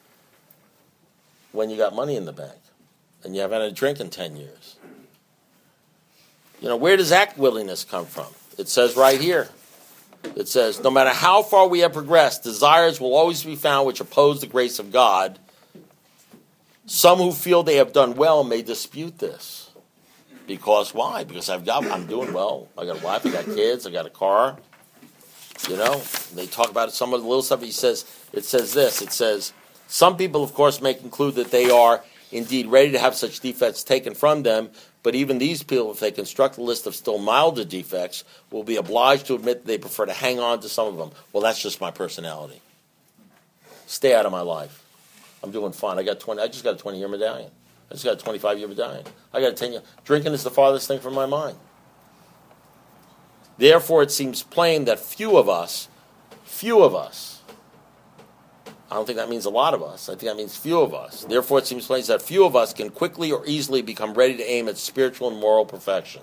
when you got money in the bank and you haven't had a drink in ten years? You know, where does that willingness come from? It says right here. It says, no matter how far we have progressed, desires will always be found which oppose the grace of God. Some who feel they have done well may dispute this. Because why? Because I've got, I'm doing well. I got a wife, I got kids, I got a car. You know, they talk about some of the little stuff. He says, it says this. It says, some people, of course, may conclude that they are indeed ready to have such defects taken from them. But even these people, if they construct a list of still milder defects, will be obliged to admit that they prefer to hang on to some of them. Well, that's just my personality. Stay out of my life. I'm doing fine. I got twenty. I just got a twenty-year medallion. I just got a twenty-five-year medallion. I got a ten-year. Drinking is the farthest thing from my mind. Therefore, it seems plain that few of us, few of us, I don't think that means a lot of us. I think that means few of us. Therefore, it seems plain that few of us can quickly or easily become ready to aim at spiritual and moral perfection.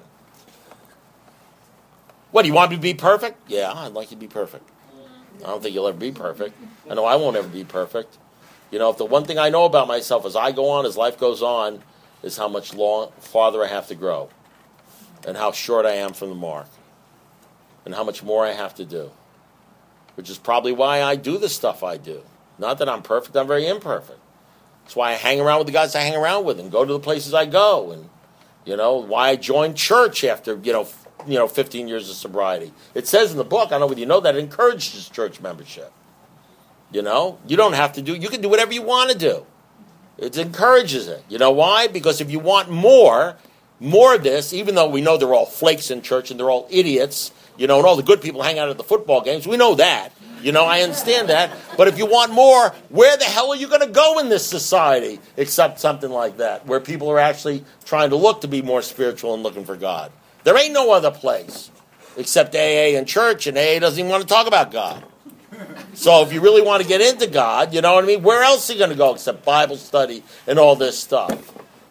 What, do you want me to be perfect? Yeah, I'd like you to be perfect. I don't think you'll ever be perfect. I know I won't ever be perfect. You know, if the one thing I know about myself as I go on, as life goes on, is how much long, farther I have to grow. And how short I am from the mark. And how much more I have to do. Which is probably why I do the stuff I do. Not that I'm perfect, I'm very imperfect. That's why I hang around with the guys I hang around with and go to the places I go. And, you know, why I joined church after, you know, f- you know, fifteen years of sobriety. It says in the book, I don't know whether you know that, it encourages church membership. You know, you don't have to do, you can do whatever you want to do. It encourages it. You know why? Because if you want more, more of this, even though we know they're all flakes in church and they're all idiots, you know, and all the good people hang out at the football games, we know that. You know, I understand that. But if you want more, where the hell are you going to go in this society except something like that, where people are actually trying to look to be more spiritual and looking for God? There ain't no other place except A A and church, and A A doesn't even want to talk about God. So if you really want to get into God, you know what I mean, where else are you going to go except Bible study and all this stuff?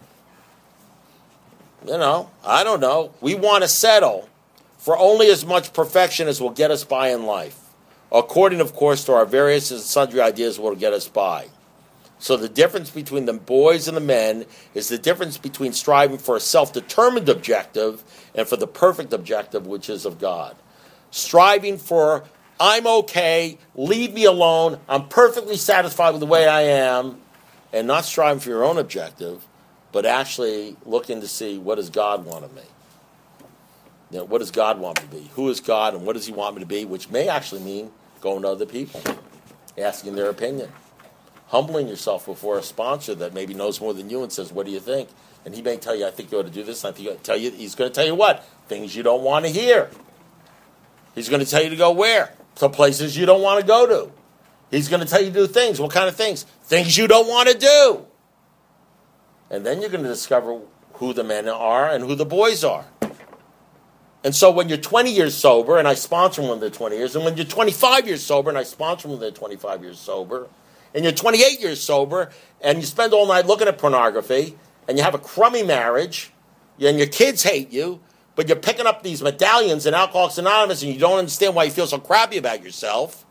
You know, I don't know. We want to settle for only as much perfection as will get us by in life, according, of course, to our various and sundry ideas what will get us by. So the difference between the boys and the men is the difference between striving for a self-determined objective and for the perfect objective, which is of God. Striving for, I'm okay, leave me alone, I'm perfectly satisfied with the way I am, and not striving for your own objective, but actually looking to see, what does God want of me? You know, what does God want me to be? Who is God and what does he want me to be? Which may actually mean going to other people, asking their opinion. Humbling yourself before a sponsor that maybe knows more than you and says, what do you think? And he may tell you, I think you ought to do this. And I think you tell you, he's going to tell you what? Things you don't want to hear. He's going to tell you to go where? To places you don't want to go to. He's going to tell you to do things. What kind of things? Things you don't want to do. And then you're going to discover who the men are and who the boys are. And so when you're twenty years sober, and I sponsor them when they're twenty years, and when you're twenty-five years sober, and I sponsor them when they're twenty-five years sober, and you're twenty-eight years sober, and you spend all night looking at pornography, and you have a crummy marriage, and your kids hate you, but you're picking up these medallions in Alcoholics Anonymous, and you don't understand why you feel so crappy about yourself,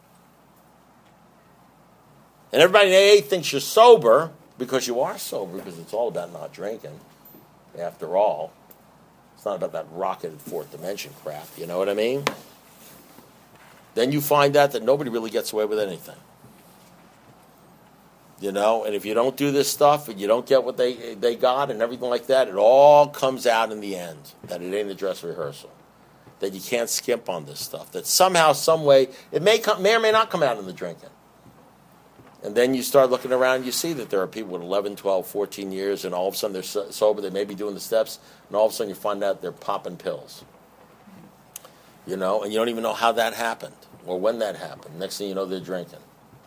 and everybody in A A thinks you're sober, because you are sober, because it's all about not drinking, after all. It's not about that rocketed fourth dimension crap, you know what I mean? Then you find out that nobody really gets away with anything. You know, and if you don't do this stuff, and you don't get what they they got and everything like that, it all comes out in the end, that it ain't a dress rehearsal. That you can't skimp on this stuff. That somehow, some way, it may come, may or may not come out in the drinking. And then you start looking around, and you see that there are people with eleven, twelve, fourteen years, and all of a sudden they're so- sober, they may be doing the steps, and all of a sudden you find out they're popping pills. You know, and you don't even know how that happened, or when that happened. Next thing you know, they're drinking.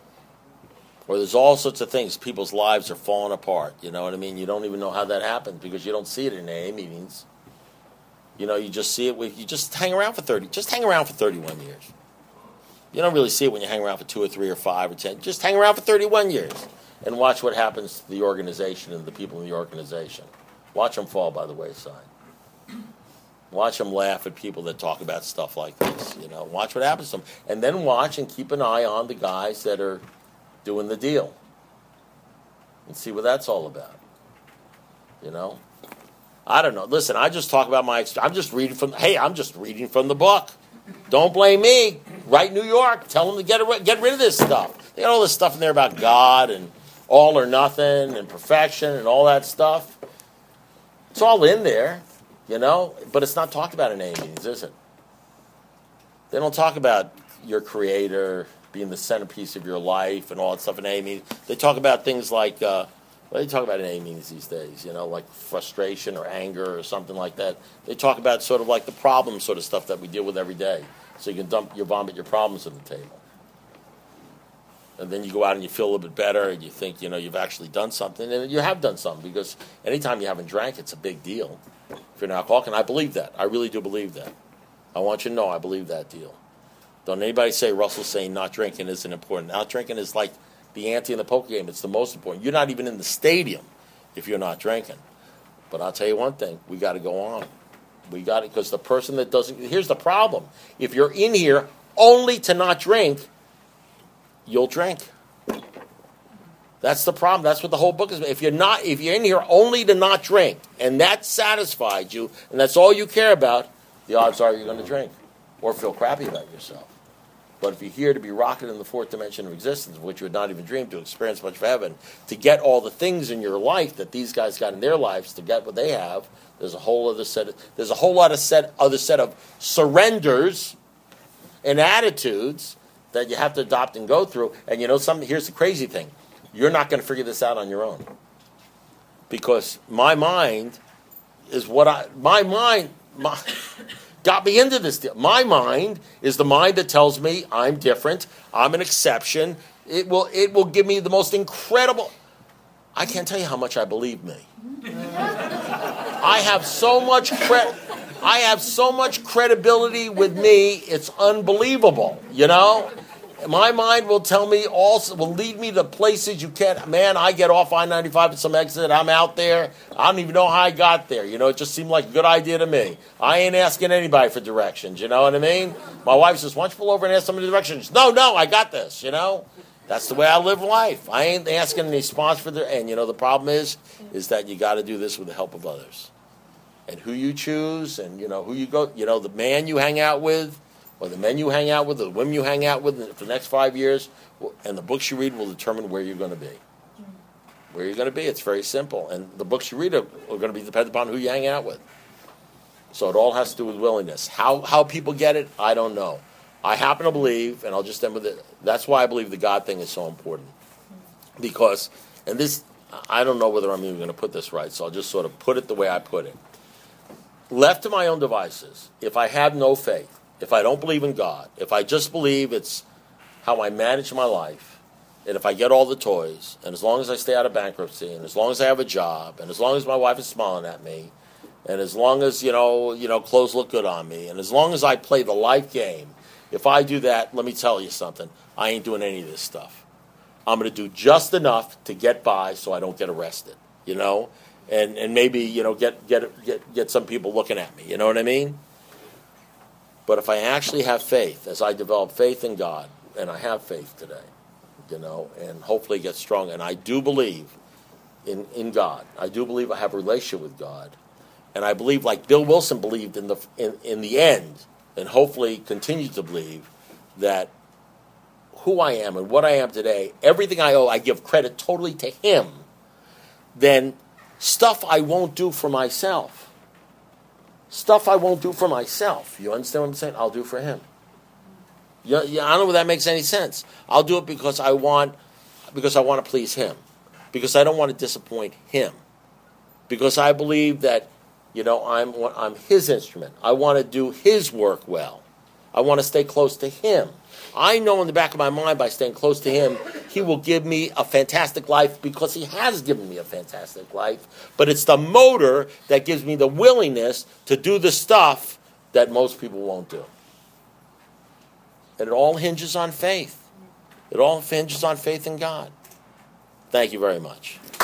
Or there's all sorts of things. People's lives are falling apart, you know what I mean? You don't even know how that happened, because you don't see it in A A meetings. You know, you just see it with, you just hang around for thirty, just hang around for thirty-one years. You don't really see it when you hang around for two or three or five or ten. Just hang around for thirty-one years and watch what happens to the organization and the people in the organization. Watch them fall by the wayside. Watch them laugh at people that talk about stuff like this. You know, watch what happens to them. And then watch and keep an eye on the guys that are doing the deal. And see what that's all about. You know? I don't know. Listen, I just talk about my... I'm just reading from... Hey, I'm just reading from the book. Don't blame me. Write New York. Tell them to get it, get rid of this stuff. They got all this stuff in there about God and all or nothing and perfection and all that stuff. It's all in there, you know, but it's not talked about in A A meetings, is it? They don't talk about your creator being the centerpiece of your life and all that stuff in A A meetings. They talk about things like, uh, what do they talk about in A A meetings these days? You know, like frustration or anger or something like that. They talk about sort of like the problem sort of stuff that we deal with every day. So you can dump your vomit your problems on the table. And then you go out and you feel a little bit better and you think, you know, you've actually done something. And you have done something, because anytime you haven't drank, it's a big deal if you're an alcoholic. And I believe that. I really do believe that. I want you to know I believe that deal. Don't anybody say Russell's saying not drinking isn't important. Not drinking is like the ante in the poker game. It's the most important. You're not even in the stadium if you're not drinking. But I'll tell you one thing. We got to go on. We got it, because the person that doesn't... Here's the problem. If you're in here only to not drink, you'll drink. That's the problem. That's what the whole book is. If you're not, if you're in here only to not drink, and that satisfied you, and that's all you care about, the odds are you're going to drink or feel crappy about yourself. But if you're here to be rocketed in the fourth dimension of existence, of which you would not even dream, to experience much of heaven, to get all the things in your life that these guys got in their lives, to get what they have, there's a whole other set. Of, there's a whole lot of set, other set of surrenders and attitudes that you have to adopt and go through. And you know something? Here's the crazy thing: you're not going to figure this out on your own, because my mind is what I. My mind. My, got me into this deal. My mind is the mind that tells me I'm different, I'm an exception. It will it will give me the most incredible... I can't tell you how much I believe me. I have so much cre- I have so much credibility with me, it's unbelievable, you know? My mind will tell me, also will lead me to places you can't. Man, I get off I ninety-five at some exit, I'm out there, I don't even know how I got there. You know, it just seemed like a good idea to me. I ain't asking anybody for directions, you know what I mean? My wife says, why don't you pull over and ask somebody directions? No, no, I got this, you know? That's the way I live life. I ain't asking any sponsor for their, and you know, the problem is, is that you got to do this with the help of others. And who you choose, and you know, who you go, you know, the man you hang out with, or the men you hang out with, or the women you hang out with for the next five years, and the books you read will determine where you're going to be. Where you're going to be, it's very simple. And the books you read are, are going to be dependent upon who you hang out with. So it all has to do with willingness. How how people get it, I don't know. I happen to believe, and I'll just end with it, that's why I believe the God thing is so important. Because, and this, I don't know whether I'm even going to put this right, so I'll just sort of put it the way I put it. Left to my own devices, if I have no faith, if I don't believe in God, if I just believe it's how I manage my life, and if I get all the toys, and as long as I stay out of bankruptcy, and as long as I have a job, and as long as my wife is smiling at me, and as long as, you know, you know, clothes look good on me, and as long as I play the life game, if I do that, let me tell you something, I ain't doing any of this stuff. I'm going to do just enough to get by so I don't get arrested, you know, and and maybe, you know, get get get get some people looking at me, you know what I mean? But if I actually have faith, as I develop faith in God, and I have faith today, you know, and hopefully get strong, and I do believe in, in God. I do believe I have a relationship with God. And I believe, like Bill Wilson believed in the in, in the end, and hopefully continue to believe, that who I am and what I am today, everything I owe, I give credit totally to him. Then stuff I won't do for myself. Stuff I won't do for myself. You understand what I'm saying? I'll do for him. Yeah, yeah, I don't know if that makes any sense. I'll do it because I want, because I want to please him, because I don't want to disappoint him, because I believe that, you know, I'm I'm his instrument. I want to do his work well. I want to stay close to him. I know in the back of my mind, by staying close to him, he will give me a fantastic life, because he has given me a fantastic life. But it's the motor that gives me the willingness to do the stuff that most people won't do. And it all hinges on faith. It all hinges on faith in God. Thank you very much.